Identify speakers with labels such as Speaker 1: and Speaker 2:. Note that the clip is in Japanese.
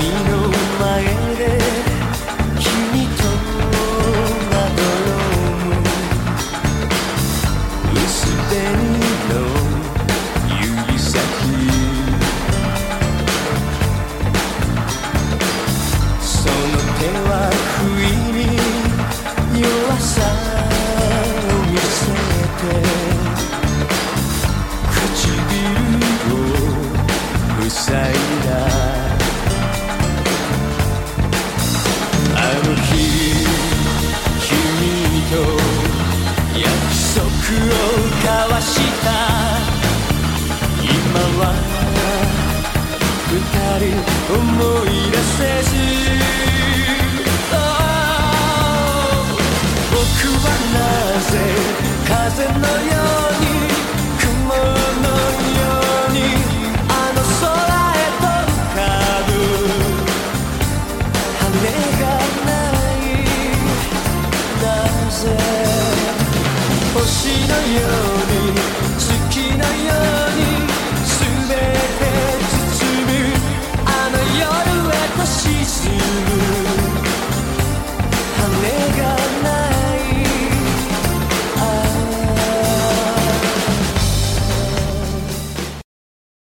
Speaker 1: の前で君とまどろむ薄紅の指先その手は不意に弱さを見せて唇を塞いだあの日君と約束を交わした今は二人思い出せず僕はなぜ風のように